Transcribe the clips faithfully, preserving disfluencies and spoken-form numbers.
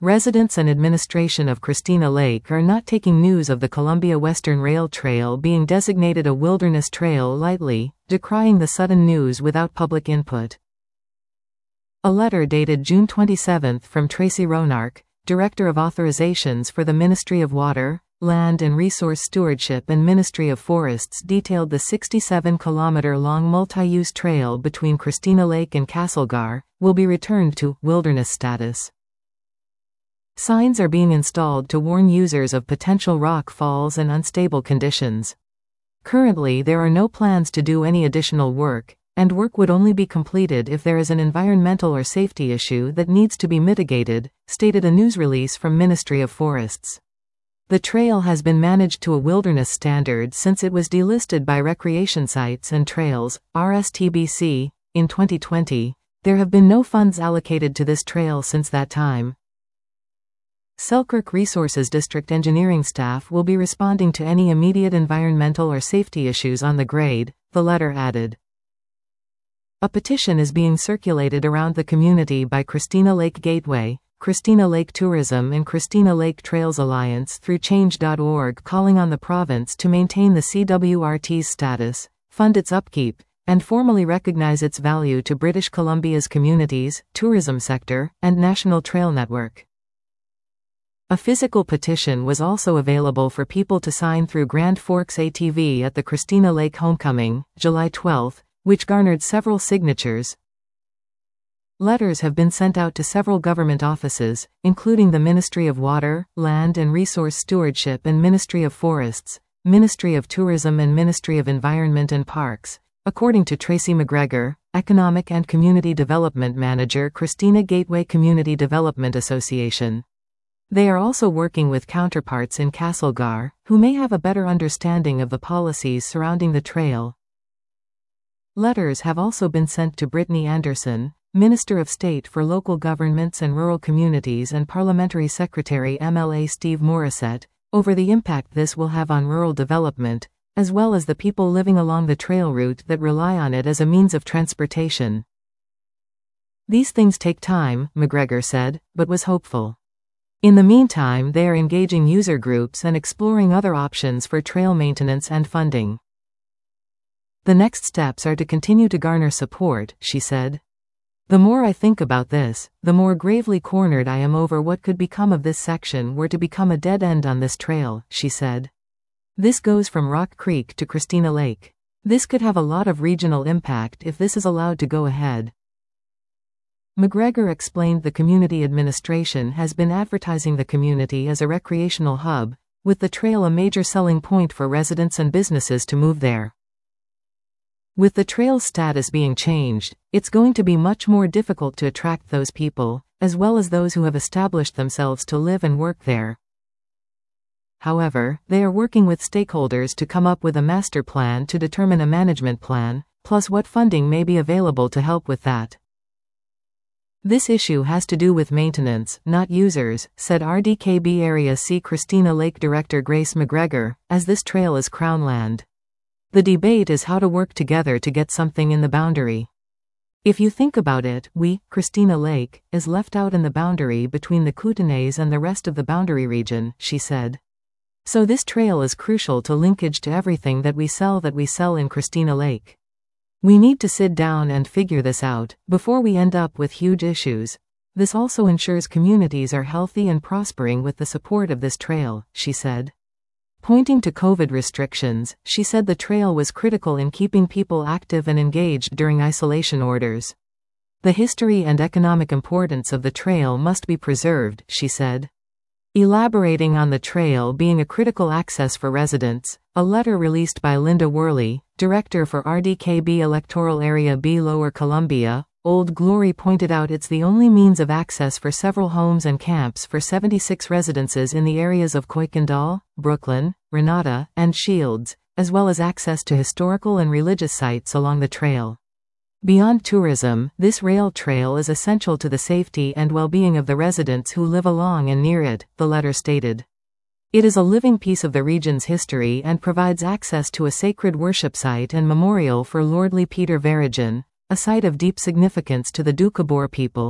Residents and administration of Christina Lake are not taking news of the Columbia Western Rail Trail being designated a wilderness trail lightly, decrying the sudden news without public input. A letter dated June twenty-seventh from Tracy Ronark, Director of Authorizations for the Ministry of Water, Land and Resource Stewardship and Ministry of Forests detailed the sixty-seven kilometer long multi-use trail between Christina Lake and Castlegar will be returned to wilderness status. Signs are being installed to warn users of potential rock falls and unstable conditions. Currently, there are no plans to do any additional work, and work would only be completed if there is an environmental or safety issue that needs to be mitigated, stated a news release from Ministry of Forests. The trail has been managed to a wilderness standard since it was delisted by Recreation Sites and Trails, R S T B C, in twenty twenty. There have been no funds allocated to this trail since that time. Selkirk Resources District engineering staff will be responding to any immediate environmental or safety issues on the grade, the letter added. A petition is being circulated around the community by Christina Lake Gateway, Christina Lake Tourism and Christina Lake Trails Alliance through change dot org calling on the province to maintain the C W R T's status, fund its upkeep, and formally recognize its value to British Columbia's communities, tourism sector, and national trail network. A physical petition was also available for people to sign through Grand Forks A T V at the Christina Lake Homecoming, July twelfth, which garnered several signatures. Letters have been sent out to several government offices, including the Ministry of Water, Land and Resource Stewardship and Ministry of Forests, Ministry of Tourism and Ministry of Environment and Parks, according to Tracy McGregor, Economic and Community Development Manager, Christina Gateway Community Development Association. They are also working with counterparts in Castlegar, who may have a better understanding of the policies surrounding the trail. Letters have also been sent to Brittany Anderson, Minister of State for Local Governments and Rural Communities and Parliamentary Secretary M L A Steve Morissette, over the impact this will have on rural development, as well as the people living along the trail route that rely on it as a means of transportation. These things take time, McGregor said, but was hopeful. In the meantime, they are engaging user groups and exploring other options for trail maintenance and funding. The next steps are to continue to garner support, she said. The more I think about this, the more gravely cornered I am over what could become of this section were to become a dead end on this trail, she said. This goes from Rock Creek to Christina Lake. This could have a lot of regional impact if this is allowed to go ahead. McGregor explained the community administration has been advertising the community as a recreational hub, with the trail a major selling point for residents and businesses to move there. With the trail's status being changed, it's going to be much more difficult to attract those people, as well as those who have established themselves to live and work there. However, they are working with stakeholders to come up with a master plan to determine a management plan, plus what funding may be available to help with that. This issue has to do with maintenance, not users, said R D K B Area C Christina Lake Director Grace McGregor, as this trail is Crown land. The debate is how to work together to get something in the boundary. If you think about it, we, Christina Lake, is left out in the boundary between the Kootenays and the rest of the boundary region, she said. So this trail is crucial to linkage to everything that we sell that we sell in Christina Lake. We need to sit down and figure this out, before we end up with huge issues. This also ensures communities are healthy and prospering with the support of this trail, she said. Pointing to COVID restrictions, she said the trail was critical in keeping people active and engaged during isolation orders. The history and economic importance of the trail must be preserved, she said. Elaborating on the trail being a critical access for residents, a letter released by Linda Worley, Director for R D K B Electoral Area B Lower Columbia, Old Glory pointed out it's the only means of access for several homes and camps for seventy-six residences in the areas of Kuykendall, Brooklyn, Renata, and Shields, as well as access to historical and religious sites along the trail. Beyond tourism, this rail trail is essential to the safety and well-being of the residents who live along and near it, the letter stated. It is a living piece of the region's history and provides access to a sacred worship site and memorial for Lordly Peter Verrigen, a site of deep significance to the Doukhobor people.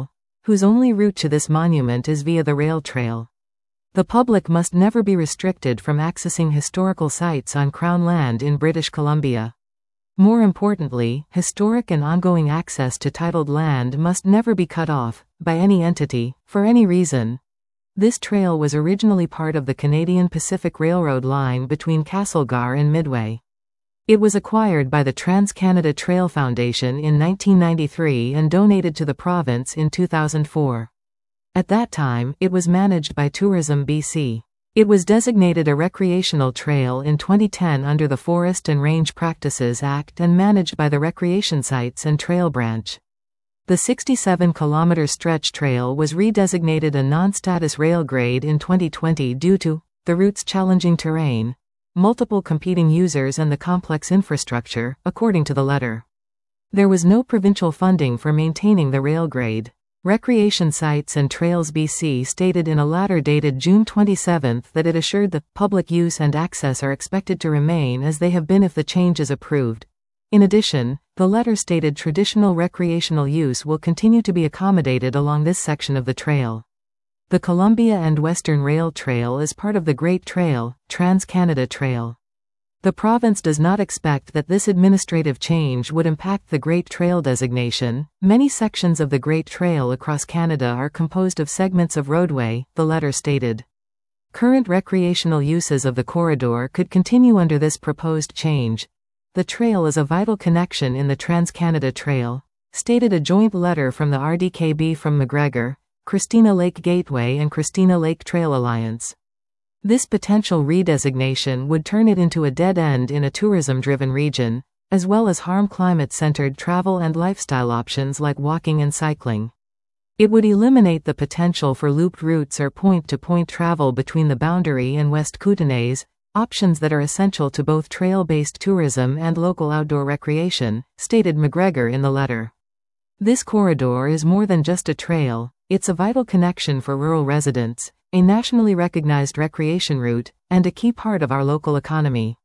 whose only route to this monument is via the rail trail. The public must never be restricted from accessing historical sites on Crown land in British Columbia. More importantly, historic and ongoing access to titled land must never be cut off, by any entity, for any reason. This trail was originally part of the Canadian Pacific Railroad line between Castlegar and Midway. It was acquired by the Trans-Canada Trail Foundation in nineteen ninety-three and donated to the province in two thousand four. At that time, it was managed by Tourism B C. It was designated a recreational trail in twenty ten under the Forest and Range Practices Act and managed by the Recreation Sites and Trail Branch. The sixty-seven kilometer stretch trail was redesignated a non-status rail grade in twenty twenty due to the route's challenging terrain, multiple competing users and the complex infrastructure, according to the letter. There was no provincial funding for maintaining the rail grade. Recreation Sites and Trails B C stated in a letter dated June twenty-seventh that it assured that public use and access are expected to remain as they have been if the change is approved. In addition, the letter stated traditional recreational use will continue to be accommodated along this section of the trail. The Columbia and Western Rail Trail is part of the Great Trail, Trans-Canada Trail. The province does not expect that this administrative change would impact the Great Trail designation. Many sections of the Great Trail across Canada are composed of segments of roadway, the letter stated. Current recreational uses of the corridor could continue under this proposed change. The trail is a vital connection in the Trans-Canada Trail, stated a joint letter from the R D K B from McGregor, Christina Lake Gateway and Christina Lake Trail Alliance. This potential redesignation would turn it into a dead end in a tourism-driven region, as well as harm climate-centered travel and lifestyle options like walking and cycling. It would eliminate the potential for looped routes or point-to-point travel between the Boundary and West Kootenays, options that are essential to both trail-based tourism and local outdoor recreation, stated McGregor in the letter. This corridor is more than just a trail, it's a vital connection for rural residents, a nationally recognized recreation route, and a key part of our local economy.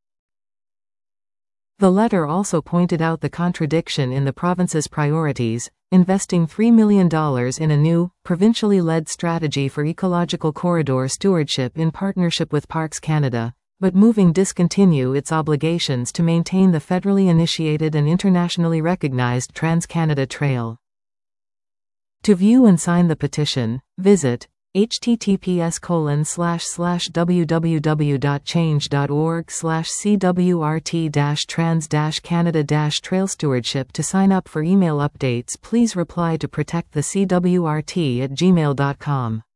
The letter also pointed out the contradiction in the province's priorities, investing three million dollars in a new, provincially led strategy for ecological corridor stewardship in partnership with Parks Canada, but moving discontinue its obligations to maintain the federally initiated and internationally recognized Trans-Canada Trail. To view and sign the petition, visit https colon slash slash www.change.org slash cwrt dash trans dash Canada dash trail stewardship. To sign up for email updates, please reply to protect the C W R T at gmail dot com.